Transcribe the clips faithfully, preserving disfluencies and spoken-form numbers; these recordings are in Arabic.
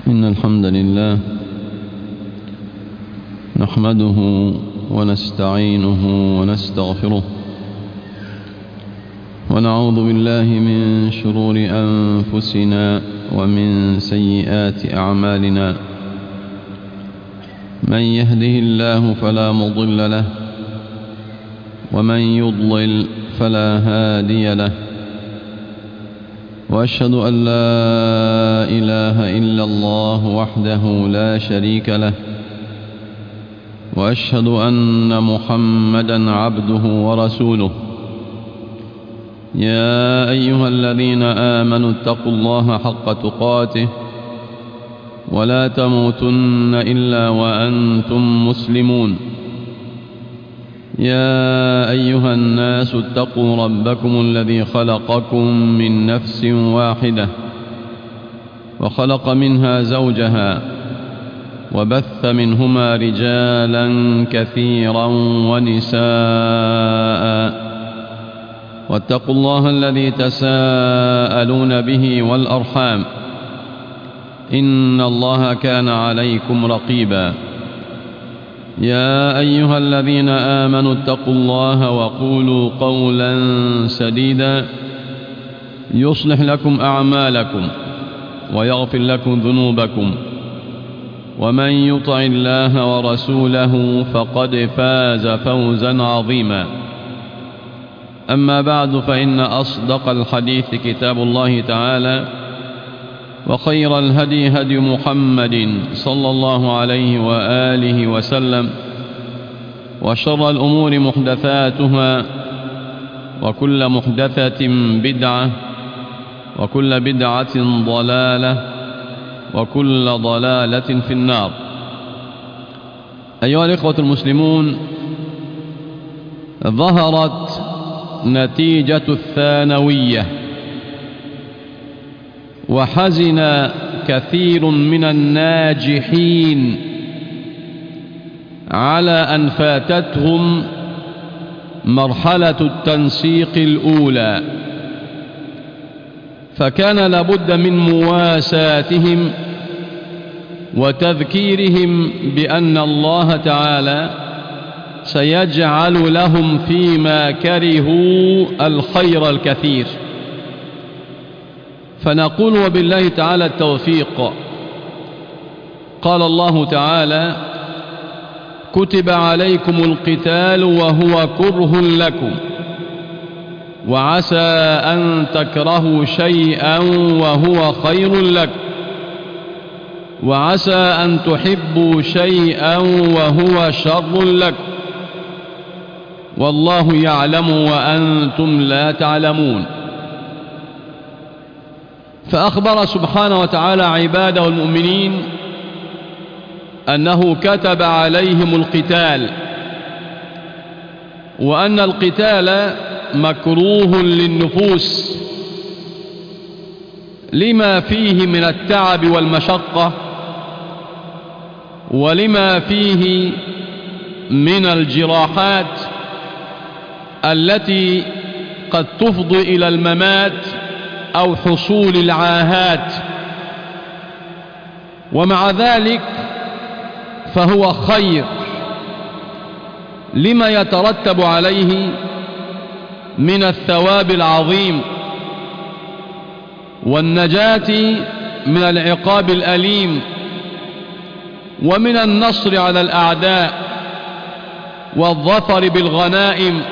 إن الحمد لله نحمده ونستعينه ونستغفره ونعوذ بالله من شرور أنفسنا ومن سيئات أعمالنا. من يهده الله فلا مضل له ومن يضلل فلا هادي له، وأشهد أن لا إله إلا الله وحده لا شريك له، وأشهد أن محمدا عبده ورسوله. يا أيها الذين آمنوا اتقوا الله حق تقاته ولا تموتن إلا وأنتم مسلمون. يا أيها الناس اتقوا ربكم الذي خلقكم من نفس واحدة وخلق منها زوجها وبث منهما رجالا كثيرا ونساء، واتقوا الله الذي تساءلون به والأرحام إن الله كان عليكم رقيبا. يا أيها الذين آمنوا اتقوا الله وقولوا قولا سديدا يصلح لكم أعمالكم ويغفر لكم ذنوبكم، ومن يطع الله ورسوله فقد فاز فوزا عظيما. أما بعد، فإن أصدق الحديث كتاب الله تعالى، وخير الهدي هدي محمد صلى الله عليه وآله وسلم، وشر الأمور محدثاتها، وكل محدثة بدعة، وكل بدعة ضلالة، وكل ضلالة في النار. أيها الإخوة المسلمون، ظهرت نتيجة الثانوية، وحزن كثير من الناجحين على أن فاتتهم مرحلة التنسيق الأولى، فكان لابد من مواساتهم وتذكيرهم بأن الله تعالى سيجعل لهم فيما كرهوا الخير الكثير. فنقول وبالله تعالى التوفيق. قال الله تعالى: كتب عليكم القتال وهو كره لكم، وعسى أن تكرهوا شيئا وهو خير لكم، وعسى أن تحبوا شيئا وهو شر لكم، والله يعلم وأنتم لا تعلمون. فأخبر سبحانه وتعالى عباده المؤمنين أنه كتب عليهم القتال، وأن القتال مكروه للنفوس لما فيه من التعب والمشقة، ولما فيه من الجراحات التي قد تفضي إلى الممات أو حصول العاهات. ومع ذلك فهو خير لما يترتب عليه من الثواب العظيم والنجاة من العقاب الأليم، ومن النصر على الأعداء والظفر بالغنائم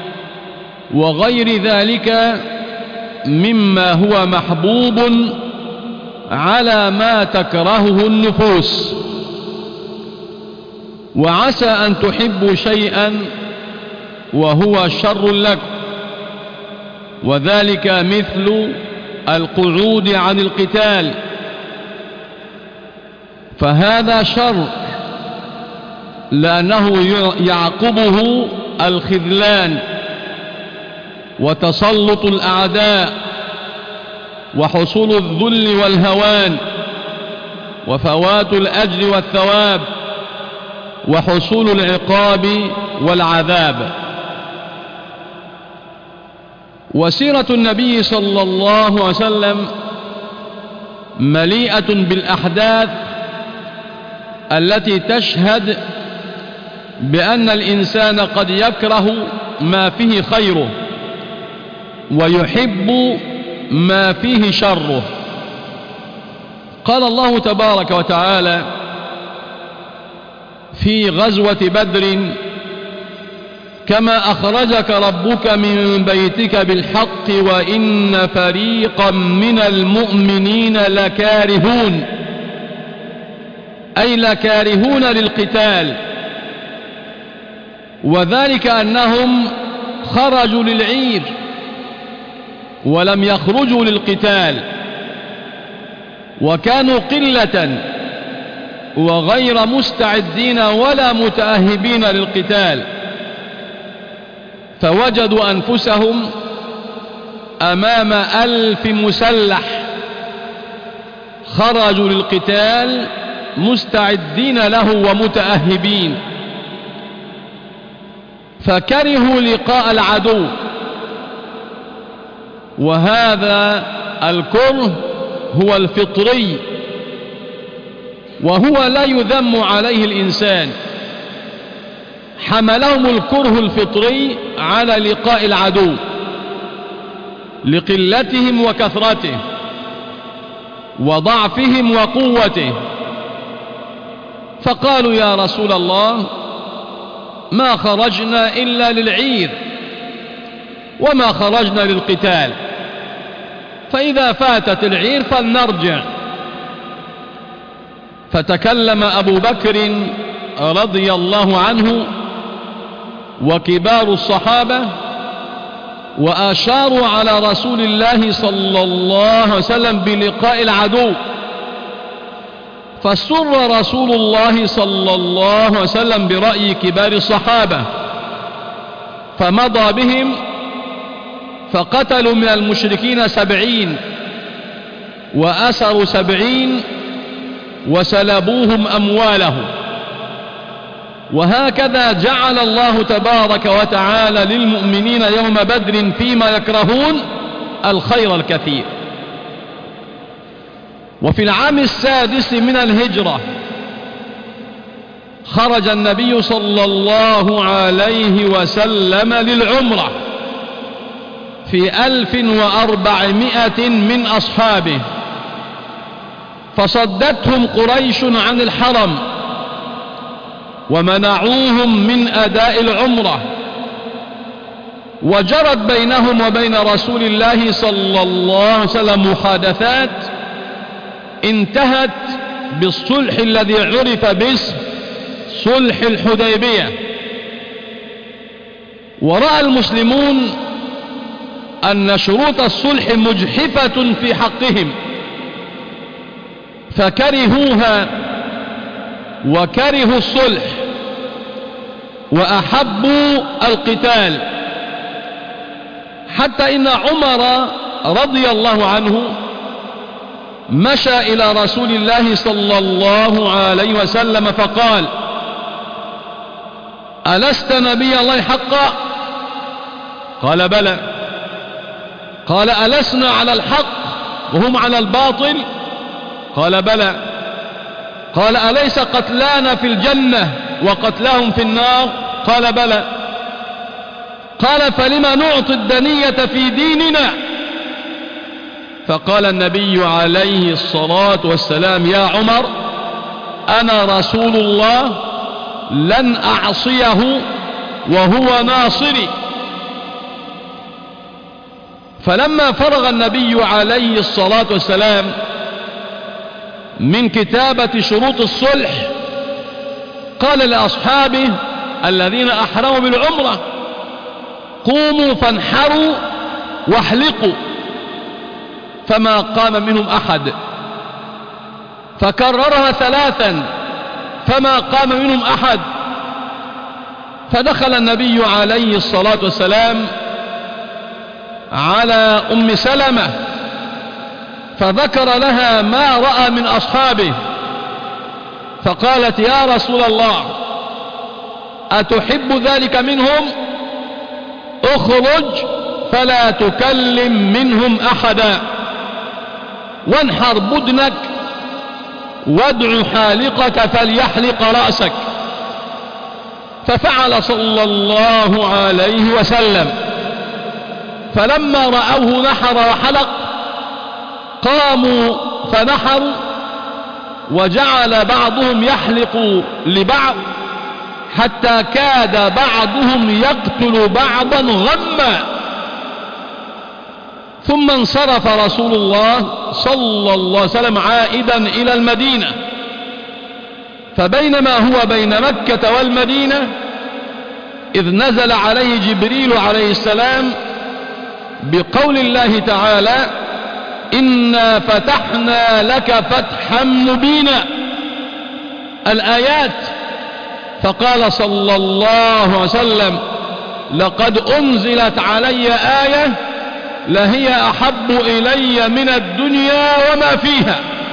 وغير ذلك مما هو محبوب على ما تكرهه النفوس. وعسى أن تحبوا شيئا وهو شر لكم، وذلك مثل القعود عن القتال، فهذا شر لأنه يعقبه الخذلان وتسلط الأعداء وحصول الذل والهوان وفوات الأجر والثواب وحصول العقاب والعذاب. وسيرة النبي صلى الله عليه وسلم مليئة بالأحداث التي تشهد بأن الإنسان قد يكره ما فيه خيره ويحب ما فيه شره. قال الله تبارك وتعالى في غزوة بدر: كما أخرجك ربك من بيتك بالحق وإن فريقا من المؤمنين لكارهون، أي لكارهون للقتال، وذلك أنهم خرجوا للعير ولم يخرجوا للقتال، وكانوا قلة وغير مستعدين ولا متأهبين للقتال، فوجدوا أنفسهم أمام ألف مسلح خرجوا للقتال مستعدين له ومتأهبين، فكرهوا لقاء العدو. وهذا الكره هو الفطري، وهو لا يذم عليه الإنسان. حملهم الكره الفطري على لقاء العدو لقلتهم وكثرته وضعفهم وقوته، فقالوا: يا رسول الله، ما خرجنا إلا للعير وما خرجنا للقتال، فإذا فاتت العير فلنرجع. فتكلم أبو بكر رضي الله عنه وكبار الصحابة وأشاروا على رسول الله صلى الله عليه وسلم بلقاء العدو، فسر رسول الله صلى الله عليه وسلم برأي كبار الصحابة، فمضى بهم فقتلوا من المشركين سبعين وأسروا سبعين وسلبوهم أموالهم. وهكذا جعل الله تبارك وتعالى للمؤمنين يوم بدر فيما يكرهون الخير الكثير. وفي العام السادس من الهجرة خرج النبي صلى الله عليه وسلم للعمرة في ألف وأربعمائة من أصحابه، فصدتهم قريش عن الحرم ومنعوهم من أداء العمرة، وجرت بينهم وبين رسول الله صلى الله عليه وسلم محادثات انتهت بالصلح الذي عرف باسم صلح الحديبية. ورأى المسلمون أن شروط الصلح مجحفة في حقهم، فكرهوها وكرهوا الصلح وأحبوا القتال، حتى إن عمر رضي الله عنه مشى إلى رسول الله صلى الله عليه وسلم فقال: ألست نبي الله حقا؟ قال: بلى. قال: ألسنا على الحق وهم على الباطل؟ قال: بلى. قال: أليس قتلانا في الجنة وقتلاهم في النار؟ قال: بلى. قال: فلما نعطي الدنية في ديننا؟ فقال النبي عليه الصلاة والسلام: يا عمر، أنا رسول الله لن أعصيه وهو ناصري. فلما فرغ النبي عليه الصلاة والسلام من كتابة شروط الصلح قال لأصحابه الذين أحرموا بالعمرة: قوموا فانحروا واحلقوا، فما قام منهم أحد، فكررها ثلاثا فما قام منهم أحد. فدخل النبي عليه الصلاة والسلام على أم سلمة فذكر لها ما رأى من أصحابه، فقالت: يا رسول الله، أتحب ذلك منهم؟ اخرج فلا تكلم منهم أحدا وانحر بدنك وادع حالقك فليحلق رأسك. ففعل صلى الله عليه وسلم، فلما رأوه نحر وحلق قاموا فنحروا، وجعل بعضهم يحلق لبعض حتى كاد بعضهم يقتل بعضا غما. ثم انصرف رسول الله صلى الله عليه وسلم عائدا إلى المدينة، فبينما هو بين مكة والمدينة إذ نزل عليه جبريل عليه السلام بقول الله تعالى: إنا فتحنا لك فتحا مبينا، الآيات. فقال صلى الله عليه وسلم: لقد أنزلت علي آية لهي أحب إلي من الدنيا وما فيها.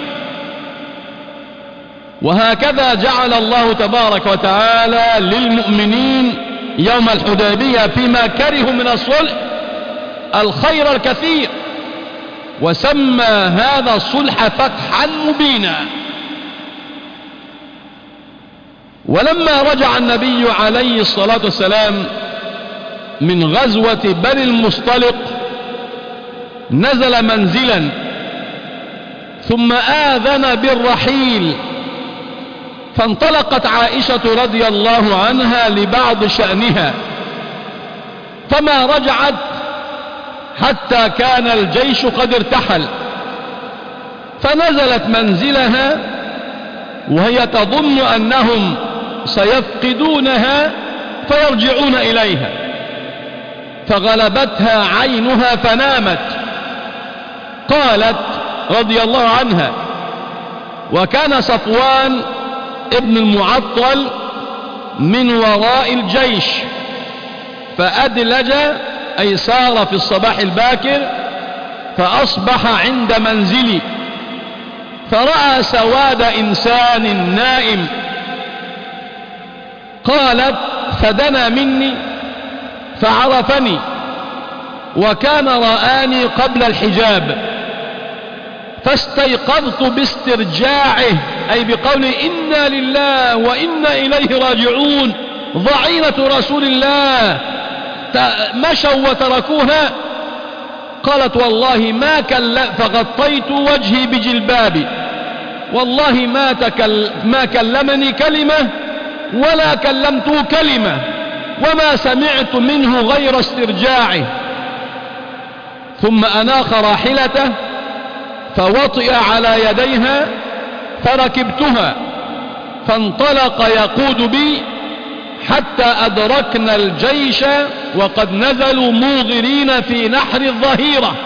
وهكذا جعل الله تبارك وتعالى للمؤمنين يوم الحديبية فيما كرهوا من الصلح الخير الكثير، وسمى هذا الصلح فتحا مبينا. ولما رجع النبي عليه الصلاة والسلام من غزوة بني المصطلق نزل منزلا، ثم آذن بالرحيل، فانطلقت عائشة رضي الله عنها لبعض شأنها، فما رجعت حتى كان الجيش قد ارتحل، فنزلت منزلها وهي تظن أنهم سيفقدونها فيرجعون إليها، فغلبتها عينها فنامت. قالت رضي الله عنها: وكان صفوان ابن المعطل من وراء الجيش، فأدلج أي سار في الصباح الباكر، فأصبح عند منزلي، فرأى سواد إنسان نائم. قالت: فدنا مني فعرفني، وكان رآني قبل الحجاب، فاستيقظت باسترجاعه، أي بقوله إنا لله وإنا إليه راجعون، ضعينة رسول الله مشوا وتركوها. قالت: والله ما كل فغطيت وجهي بجلبابي، والله ما, تكل ما كلمني كلمة ولا كلمته كلمة، وما سمعت منه غير استرجاعه. ثم أناخ راحلته فوطئ على يديها فركبتها، فانطلق يقود بي حتى أدركنا الجيش وقد نزلوا موغرين في نحر الظهيرة،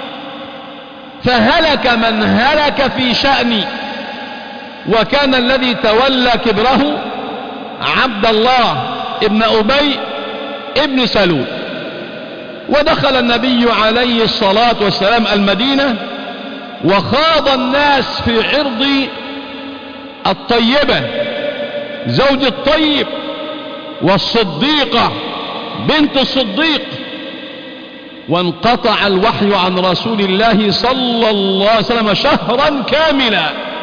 فهلك من هلك في شأني. وكان الذي تولى كبره عبد الله ابن أبي ابن سلول. ودخل النبي عليه الصلاة والسلام المدينة، وخاض الناس في عرض الطيبة زوج الطيب والصديقة بنت الصديق، وانقطع الوحي عن رسول الله صلى الله عليه وسلم شهرا كاملا،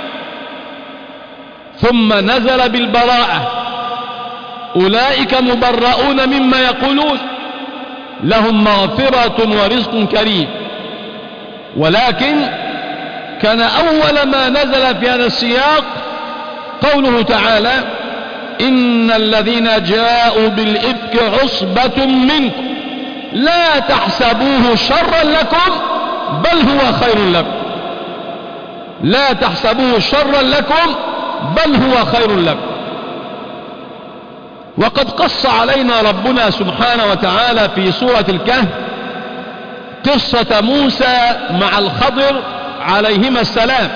ثم نزل بالبراءة: أولئك مبرؤون مما يقولون، لهم مغفرة ورزق كريم. ولكن كان أول ما نزل في هذا السياق قوله تعالى: إن الذين جاءوا بالإفك عصبة منكم لا تحسبوه شرا لكم بل هو خير لكم، لا تحسبوه شرا لكم بل هو خير لكم. وقد قص علينا ربنا سبحانه وتعالى في سورة الكهف قصة موسى مع الخضر عليهما السلام،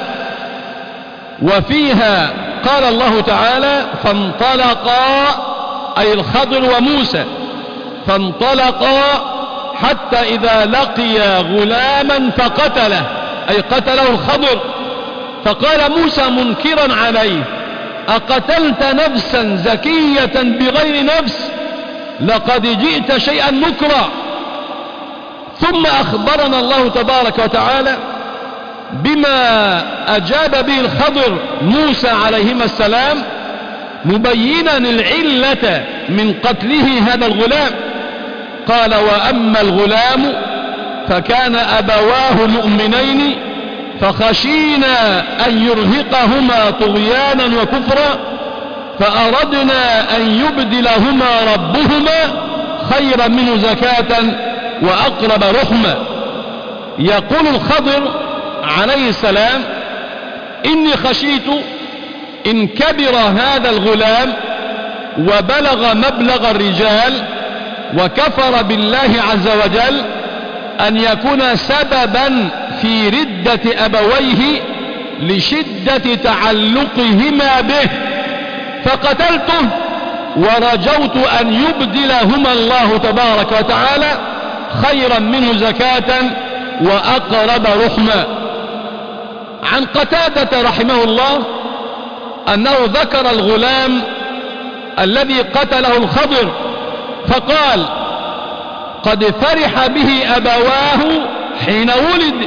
وفيها قال الله تعالى: فانطلقا، أي الخضر وموسى، فانطلقا حتى إذا لقيا غلاما فقتله، أي قتله الخضر. فقال موسى منكرا عليه: أقتلت نفسا زكية بغير نفس لقد جئت شيئا نكرا. ثم أخبرنا الله تبارك وتعالى بما أجاب به الخضر موسى عليهما السلام مبينا العلة من قتله هذا الغلام. قال وأما الغلام فكان أبواه مؤمنين فخشينا أن يرهقهما طغيانا وكفرا فأردنا أن يبدلهما ربهما خيرا منه زكاة وأقرب رحمة. يقول الخضر عليه السلام إني خشيت إن كبر هذا الغلام وبلغ مبلغ الرجال وكفر بالله عز وجل أن يكون سببا في ردة أبويه لشدة تعلقهما به فقتلته ورجوت أن يبدلهما الله تبارك وتعالى خيرا منه زكاة وأقرب رحمة. عن قتادة رحمه الله أنه ذكر الغلام الذي قتله الخضر فقال قد فرح به أبواه حين ولد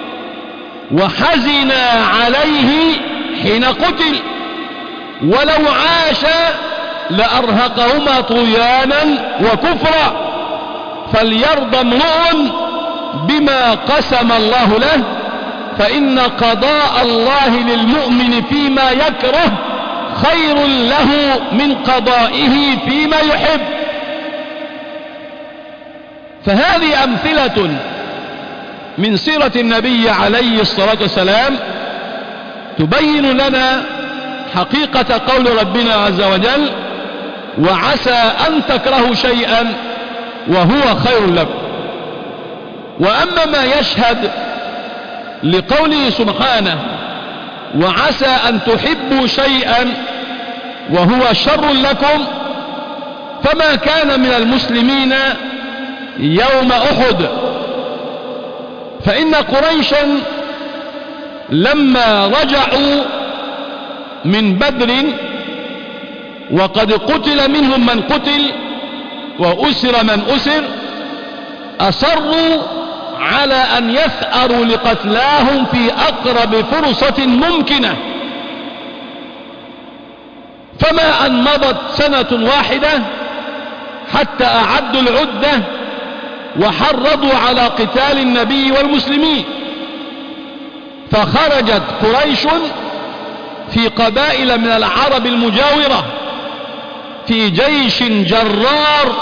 وحزنا عليه حين قتل ولو عاش لأرهقهما طغيانا وكفرا فليرضى امرؤ بما قسم الله له فإن قضاء الله للمؤمن فيما يكره خير له من قضائه فيما يحب. فهذه أمثلة من سيرة النبي عليه الصلاة والسلام تبين لنا حقيقة قول ربنا عز وجل وعسى أن تكرهوا شيئا وهو خير لكم. وأما ما يشهد لقوله سبحانه وعسى أن تحبوا شيئا وهو شر لكم فما كان من المسلمين يوم أحد. فإن قريشا لما رجعوا من بدر وقد قتل منهم من قتل وأسر من أسر أصروا على أن يثأروا لقتلاهم في أقرب فرصة ممكنة. فما أن مضت سنة واحدة حتى أعدوا العدة وحرضوا على قتال النبي والمسلمين. فخرجت قريش في قبائل من العرب المجاورة في جيش جرار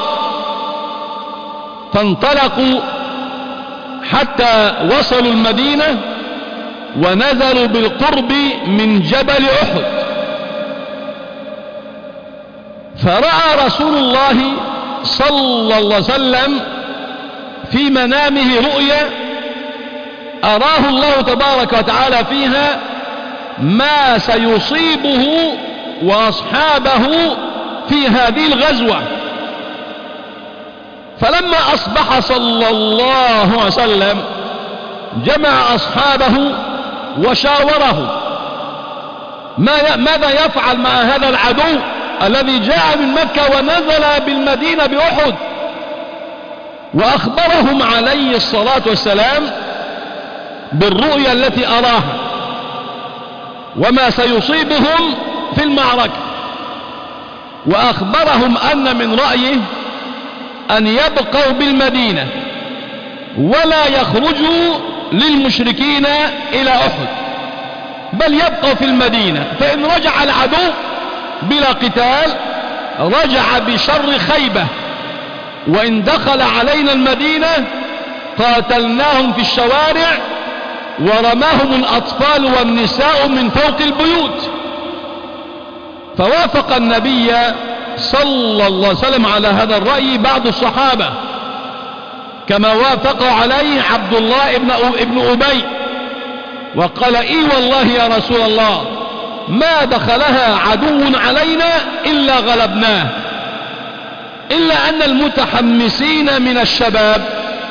فانطلقوا حتى وصلوا المدينة ونزلوا بالقرب من جبل أحد. فرأى رسول الله صلى الله عليه وسلم في منامه رؤيا أراه الله تبارك وتعالى فيها ما سيصيبه وأصحابه في هذه الغزوة. فلما أصبح صلى الله عليه وسلم جمع أصحابه وشاوره ماذا يفعل مع هذا العدو الذي جاء من مكة ونزل بالمدينة بأحد. وأخبرهم عليه الصلاة والسلام بالرؤيا التي أراها وما سيصيبهم في المعركة. وأخبرهم أن من رأيه أن يبقوا بالمدينة ولا يخرجوا للمشركين إلى أحد بل يبقوا في المدينة. فإن رجع العدو بلا قتال رجع بشر خيبة وإن دخل علينا المدينة قاتلناهم في الشوارع ورماهم الأطفال والنساء من فوق البيوت. فوافق النبي صلى الله عليه وسلم على هذا الرأي بعض الصحابة كما وافق عليه عبد الله ابن أبي وقال إي والله يا رسول الله ما دخلها عدو علينا إلا غلبناه إلا أن المتحمسين من الشباب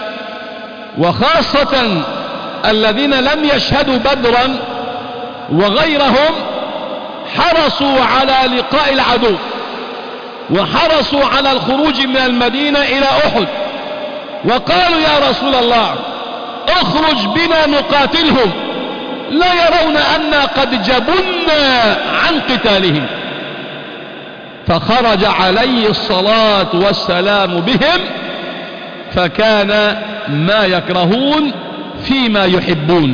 وخاصة الذين لم يشهدوا بدرا وغيرهم حرصوا على لقاء العدو وحرصوا على الخروج من المدينة إلى أحد وقالوا يا رسول الله اخرج بنا نقاتلهم لا يرون أنا قد جبنا عن قتالهم. فخرج عليه الصلاة والسلام بهم فكان ما يكرهون فيما يحبون.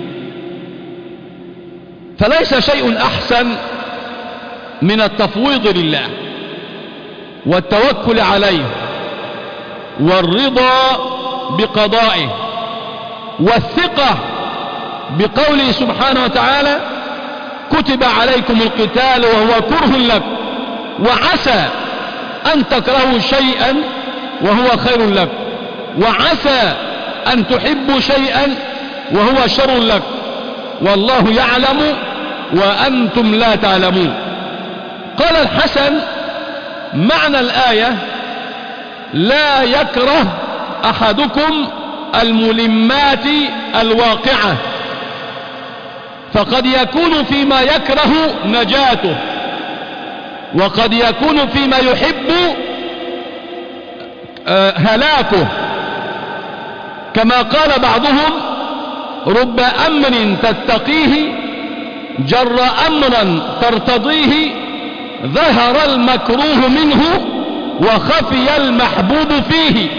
فليس شيء أحسن من التفويض لله والتوكل عليه والرضا بقضائه والثقة بقوله سبحانه وتعالى كتب عليكم القتال وهو كره لكم وعسى أن تكرهوا شيئا وهو خير لكم وعسى أن تحبوا شيئا وهو شر لكم والله يعلم وأنتم لا تعلمون. قال الحسن معنى الآية لا يكره أحدكم الملمات الواقعة، فقد يكون فيما يكره نجاته وقد يكون فيما يحب هلاكه، كما قال بعضهم رب أمر تتقيه جر أمرا ترتضيه ظهر المكروه منه وخفي المحبوب فيه.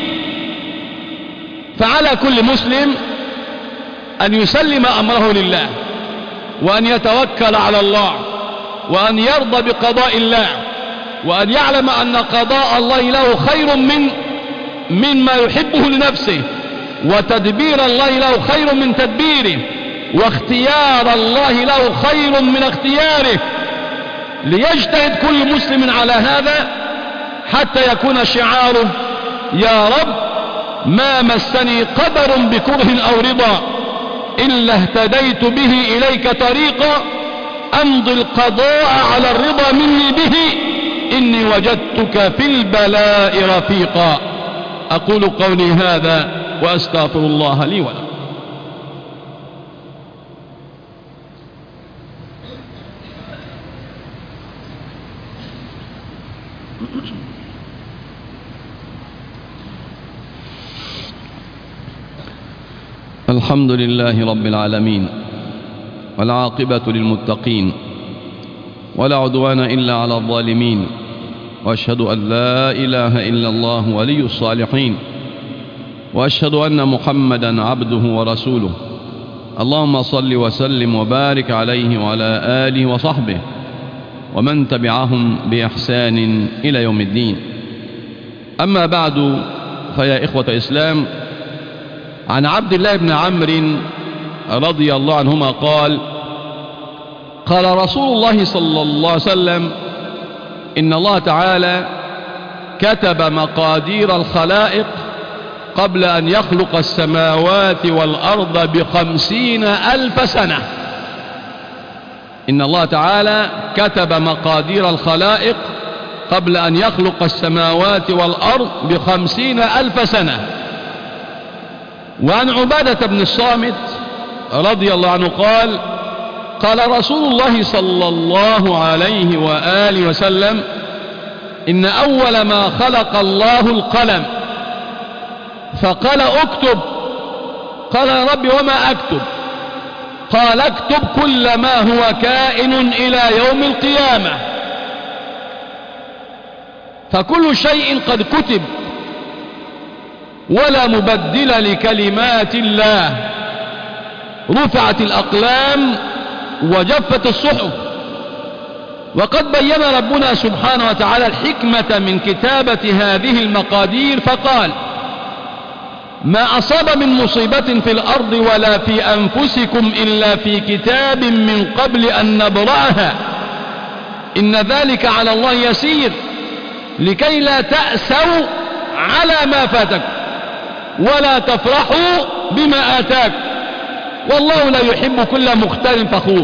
فعلى كل مسلم أن يسلم أمره لله وأن يتوكل على الله وأن يرضى بقضاء الله وأن يعلم أن قضاء الله له خير من مما يحبه لنفسه وتدبير الله له خير من تدبيره واختيار الله له خير من اختياره، ليجتهد كل مسلم على هذا حتى يكون شعاره يا رب ما مسني قدر بكره أو رضا إلا اهتديت به إليك طريقا أمضي القضاء على الرضا مني به إني وجدتك في البلاء رفيقا. أقول قولي هذا وأستغفر الله لي ولكم. الحمد لله رب العالمين والعاقبة للمتقين ولا عدوان إلا على الظالمين، وأشهد أن لا إله إلا الله ولي الصالحين، وأشهد أن محمدا عبده ورسوله. اللهم صل وسلم وبارك عليه وعلى آله وصحبه ومن تبعهم بإحسان إلى يوم الدين. أما بعد، فيا إخوة الإسلام، عن عبد الله بن عمرو رضي الله عنهما قال قال رسول الله صلى الله عليه وسلم إن الله تعالى كتب مقادير الخلائق قبل أن يخلق السماوات والأرض بخمسين ألف سنة. إن الله تعالى كتب مقادير الخلائق قبل أن يخلق السماوات والأرض بخمسين ألف سنة. وعن عبادة بن الصامت رضي الله عنه قال قال رسول الله صلى الله عليه وآله وسلم إن أول ما خلق الله القلم فقال اكتب. قال يا رب وما أكتب؟ قال اكتب كل ما هو كائن إلى يوم القيامة. فكل شيء قد كتب ولا مبدل لكلمات الله. رفعت الأقلام وجفت الصحف. وقد بين ربنا سبحانه وتعالى الحكمة من كتابة هذه المقادير فقال ما أصاب من مصيبة في الأرض ولا في أنفسكم إلا في كتاب من قبل أن نبرأها إن ذلك على الله يسير لكي لا تأسوا على ما فاتك ولا تفرحوا بما آتاك والله لا يحب كل مختال فخور.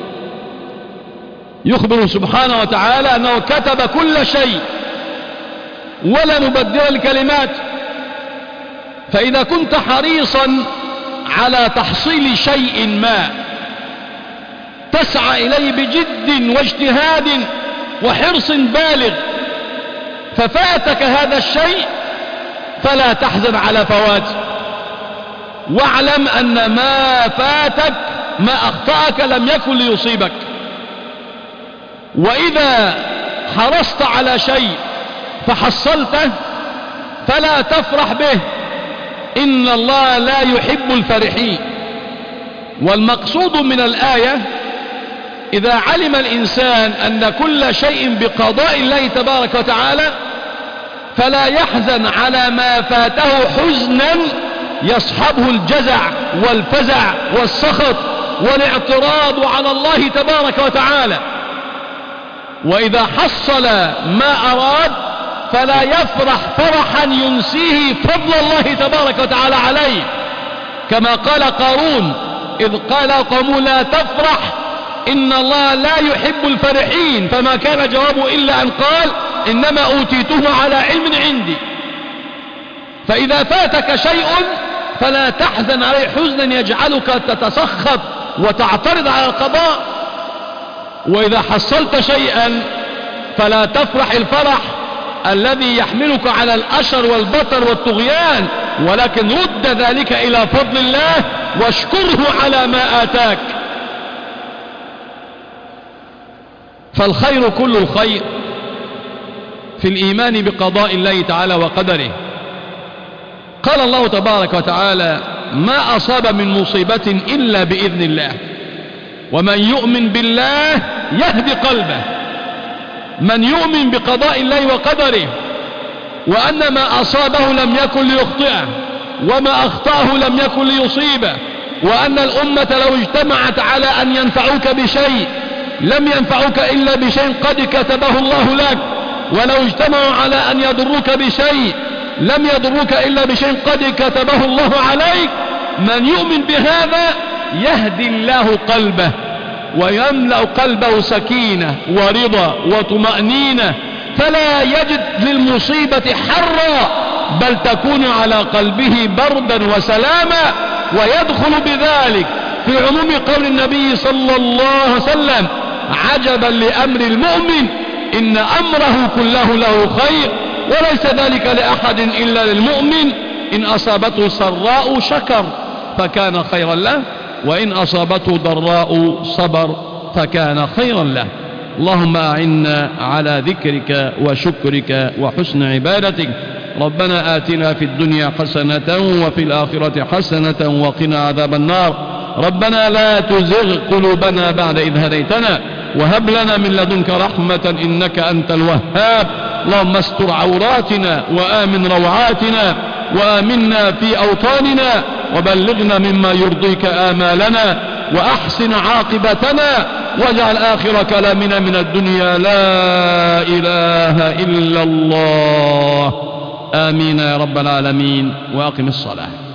يخبر سبحانه وتعالى أنه كتب كل شيء ولا مبدل الكلمات. فإذا كنت حريصا على تحصيل شيء ما تسعى إليه بجد واجتهاد وحرص بالغ ففاتك هذا الشيء فلا تحزن على فواته، واعلم أن ما فاتك ما أخطأك لم يكن ليصيبك. وإذا حرصت على شيء فحصلته فلا تفرح به، إن الله لا يحب الفرحين. والمقصود من الآية إذا علم الإنسان أن كل شيء بقضاء الله تبارك وتعالى فلا يحزن على ما فاته حزنا يصحبه الجزع والفزع والسخط والاعتراض على الله تبارك وتعالى. وإذا حصل ما أراد فلا يفرح فرحا ينسيه فضل الله تبارك وتعالى عليه، كما قال قارون إذ قال قوم لا تفرح إن الله لا يحب الفرحين، فما كان جوابه إلا أن قال إنما أوتيته على علم عندي. فإذا فاتك شيء فلا تحزن عليه حزنا يجعلك تتسخط وتعترض على القضاء، وإذا حصلت شيئا فلا تفرح الفرح الذي يحملك على الأشر والبطر والطغيان، ولكن رد ذلك إلى فضل الله واشكره على ما آتاك. فالخير كل الخير في الإيمان بقضاء الله تعالى وقدره. قال الله تبارك وتعالى ما أصاب من مصيبة إلا بإذن الله، ومن يؤمن بالله يهدي قلبه. من يؤمن بقضاء الله وقدره وأن ما أصابه لم يكن ليخطئه وما أخطأه لم يكن ليصيبه، وأن الأمة لو اجتمعت على أن ينفعوك بشيء لم ينفعوك إلا بشيء قد كتبه الله لك، ولو اجتمعوا على أن يضروك بشيء لم يضروك إلا بشيء قد كتبه الله عليك. من يؤمن بهذا يهدي الله قلبه ويملأ قلبه سكينة ورضا وطمأنينة، فلا يجد للمصيبة حرا بل تكون على قلبه بردا وسلاما. ويدخل بذلك في عموم قول النبي صلى الله عليه وسلم عجبا لأمر المؤمن إن أمره كله له خير وليس ذلك لأحد إلا للمؤمن، إن أصابته سراء شكر فكان خيرا له، وإن أصابته ضراء صبر فكان خيرا له. اللهم أعنا على ذكرك وشكرك وحسن عبادتك. ربنا آتنا في الدنيا حسنة وفي الآخرة حسنة وقنا عذاب النار. ربنا لا تزغ قلوبنا بعد إذ هديتنا وهب لنا من لدنك رحمة إنك أنت الوهاب. اللهم استر عوراتنا وآمن روعاتنا وآمنا في أوطاننا وبلغنا مما يرضيك آمالنا وأحسن عاقبتنا واجعل آخر كلامنا من الدنيا لا إله إلا الله. آمين يا رب العالمين. وأقم الصلاة.